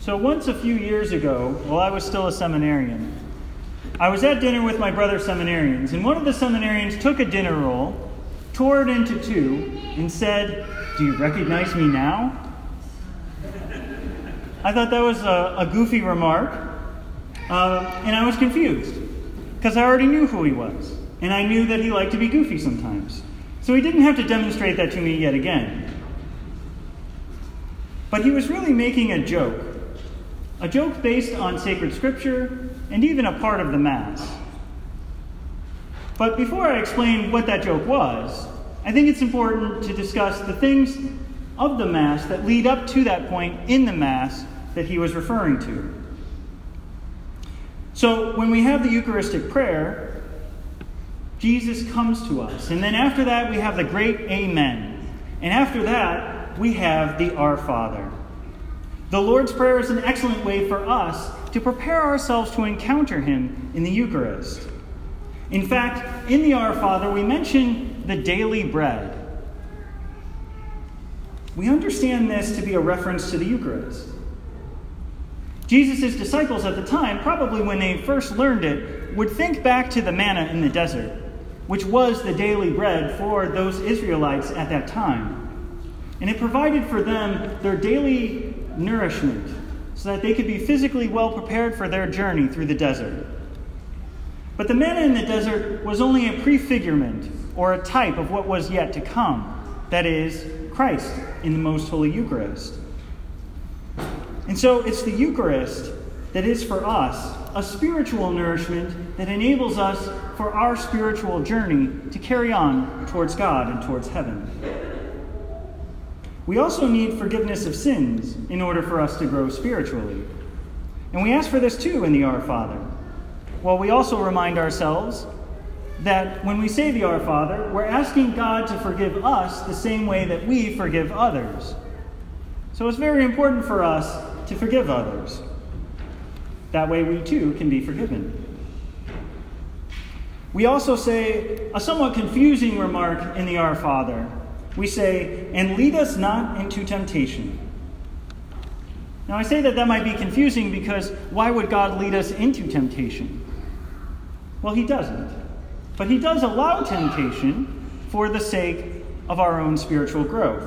So once a few years ago, while I was still a seminarian, I was at dinner with my brother seminarians, and one of the seminarians took a dinner roll, tore it into two, and said, "Do you recognize me now?" I thought that was a goofy remark, and I was confused, because I already knew who he was, and I knew that he liked to be goofy sometimes. So he didn't have to demonstrate that to me yet again. But he was really making a joke based on sacred scripture and even a part of the Mass. But before I explain what that joke was, I think it's important to discuss the things of the Mass that lead up to that point in the Mass that he was referring to. So when we have the Eucharistic prayer, Jesus comes to us. And then after that, we have the great Amen. And after that, we have the Our Father. The Lord's Prayer is an excellent way for us to prepare ourselves to encounter him in the Eucharist. In fact, in the Our Father, we mention the daily bread. We understand this to be a reference to the Eucharist. Jesus' disciples at the time, probably when they first learned it, would think back to the manna in the desert, which was the daily bread for those Israelites at that time. And it provided for them their daily nourishment so that they could be physically well prepared for their journey through the desert. But the manna in the desert was only a prefigurement or a type of what was yet to come, that is, Christ in the Most Holy Eucharist. And so it's the Eucharist that is for us a spiritual nourishment that enables us for our spiritual journey to carry on towards God and towards heaven. We also need forgiveness of sins in order for us to grow spiritually. And we ask for this too in the Our Father. Well, we also remind ourselves that when we say the Our Father, we're asking God to forgive us the same way that we forgive others. So it's very important for us to forgive others. That way we too can be forgiven. We also say a somewhat confusing remark in the Our Father. We say, "And lead us not into temptation." Now I say that might be confusing because why would God lead us into temptation? Well, he doesn't. But he does allow temptation for the sake of our own spiritual growth.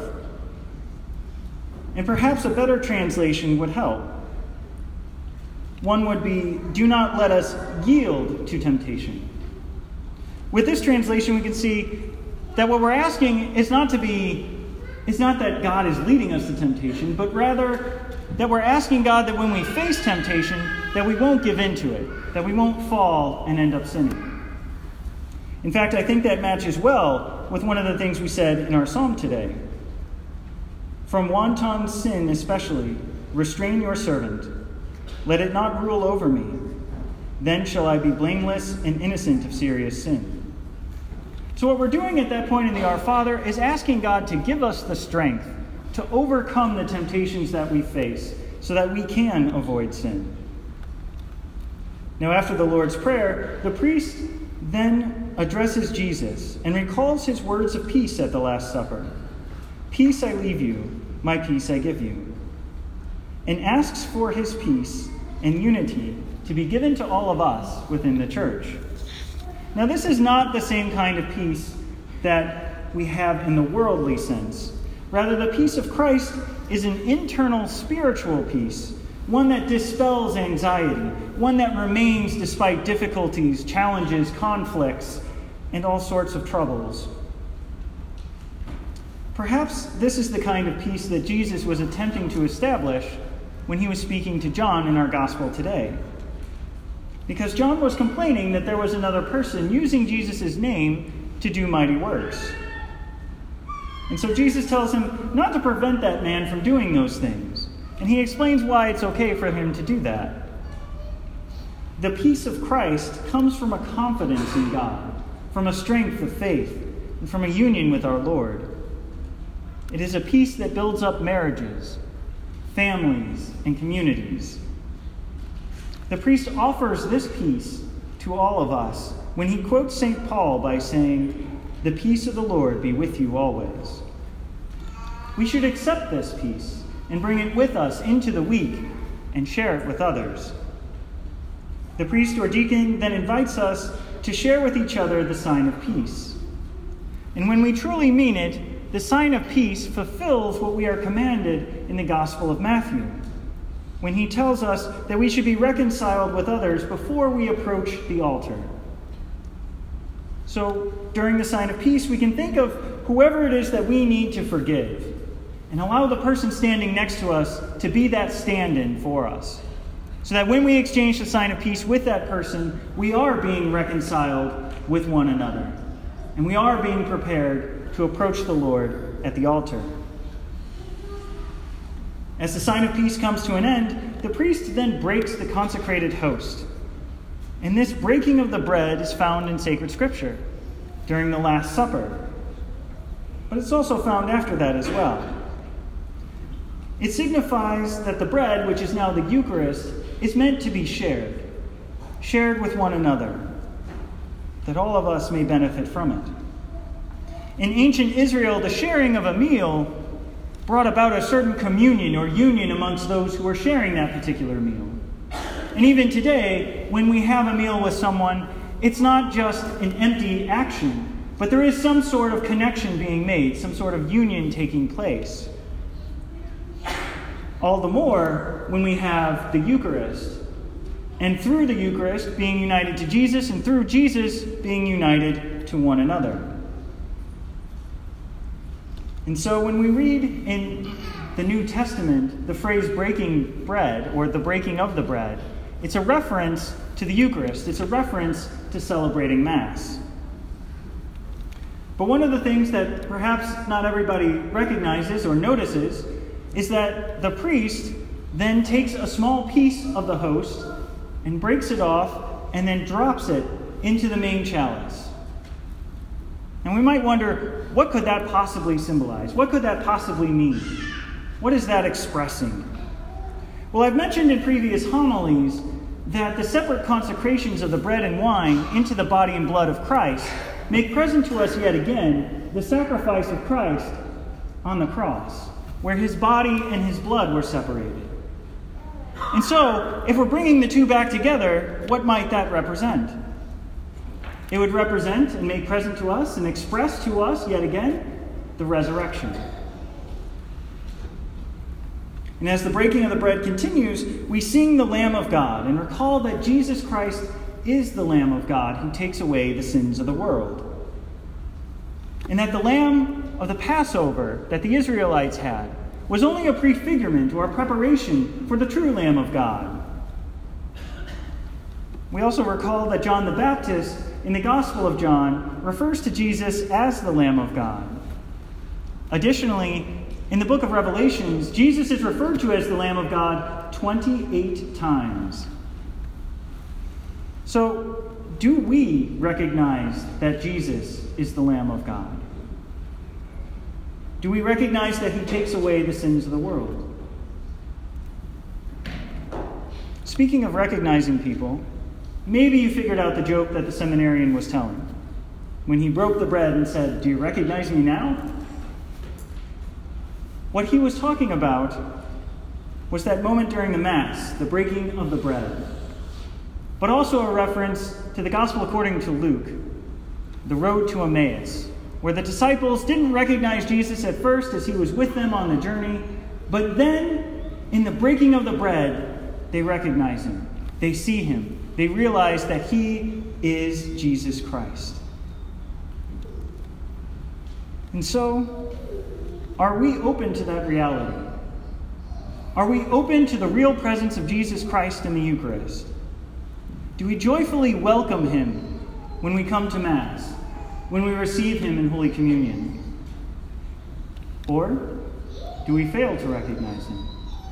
And perhaps a better translation would help. One would be, "Do not let us yield to temptation." With this translation, we can see that what we're asking is not that God is leading us to temptation, but rather that we're asking God that when we face temptation, that we won't give in to it, that we won't fall and end up sinning. In fact, I think that matches well with one of the things we said in our psalm today. "From wanton sin especially, restrain your servant. Let it not rule over me. Then shall I be blameless and innocent of serious sin." So what we're doing at that point in the Our Father is asking God to give us the strength to overcome the temptations that we face so that we can avoid sin. Now, after the Lord's Prayer, the priest then addresses Jesus and recalls his words of peace at the Last Supper. "Peace I leave you, my peace I give you," and asks for his peace and unity to be given to all of us within the church. Now, this is not the same kind of peace that we have in the worldly sense. Rather, the peace of Christ is an internal spiritual peace, one that dispels anxiety, one that remains despite difficulties, challenges, conflicts, and all sorts of troubles. Perhaps this is the kind of peace that Jesus was attempting to establish when he was speaking to John in our gospel today. Because John was complaining that there was another person using Jesus' name to do mighty works. And so Jesus tells him not to prevent that man from doing those things. And he explains why it's okay for him to do that. The peace of Christ comes from a confidence in God, from a strength of faith, and from a union with our Lord. It is a peace that builds up marriages, families, and communities. The priest offers this peace to all of us when he quotes St. Paul by saying, "The peace of the Lord be with you always." We should accept this peace and bring it with us into the week and share it with others. The priest or deacon then invites us to share with each other the sign of peace. And when we truly mean it, the sign of peace fulfills what we are commanded in the Gospel of Matthew, when he tells us that we should be reconciled with others before we approach the altar. So during the sign of peace, we can think of whoever it is that we need to forgive and allow the person standing next to us to be that stand-in for us, so that when we exchange the sign of peace with that person, we are being reconciled with one another, and we are being prepared to approach the Lord at the altar. As the sign of peace comes to an end, the priest then breaks the consecrated host. And this breaking of the bread is found in sacred scripture during the Last Supper. But it's also found after that as well. It signifies that the bread, which is now the Eucharist, is meant to be shared with one another, that all of us may benefit from it. In ancient Israel, the sharing of a meal brought about a certain communion or union amongst those who were sharing that particular meal. And even today, when we have a meal with someone, it's not just an empty action, but there is some sort of connection being made, some sort of union taking place. All the more when we have the Eucharist, and through the Eucharist being united to Jesus, and through Jesus being united to one another. And so when we read in the New Testament the phrase breaking bread, or the breaking of the bread, it's a reference to the Eucharist. It's a reference to celebrating Mass. But one of the things that perhaps not everybody recognizes or notices is that the priest then takes a small piece of the host and breaks it off and then drops it into the main chalice. And we might wonder, what could that possibly symbolize? What could that possibly mean? What is that expressing? Well, I've mentioned in previous homilies that the separate consecrations of the bread and wine into the body and blood of Christ make present to us yet again the sacrifice of Christ on the cross, where his body and his blood were separated. And so, if we're bringing the two back together, what might that represent? It would represent and make present to us and express to us, yet again, the resurrection. And as the breaking of the bread continues, we sing the Lamb of God and recall that Jesus Christ is the Lamb of God who takes away the sins of the world. And that the Lamb of the Passover that the Israelites had was only a prefigurement or a preparation for the true Lamb of God. We also recall that John the Baptist in the Gospel of John refers to Jesus as the Lamb of God. Additionally, in the book of Revelations, Jesus is referred to as the Lamb of God 28 times. So, do we recognize that Jesus is the Lamb of God? Do we recognize that he takes away the sins of the world? Speaking of recognizing people, maybe you figured out the joke that the seminarian was telling when he broke the bread and said, "Do you recognize me now?" What he was talking about was that moment during the Mass, the breaking of the bread, but also a reference to the Gospel according to Luke, the road to Emmaus, where the disciples didn't recognize Jesus at first as he was with them on the journey, but then in the breaking of the bread, they recognize him. They see him. They realize that he is Jesus Christ. And so, are we open to that reality? Are we open to the real presence of Jesus Christ in the Eucharist? Do we joyfully welcome him when we come to Mass, when we receive him in Holy Communion? Or do we fail to recognize him?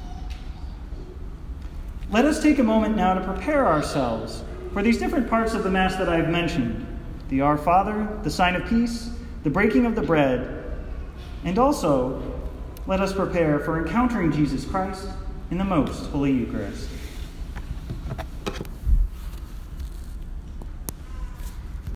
Let us take a moment now to prepare ourselves for these different parts of the Mass that I've mentioned: the Our Father, the sign of peace, the breaking of the bread, and also let us prepare for encountering Jesus Christ in the most Holy Eucharist.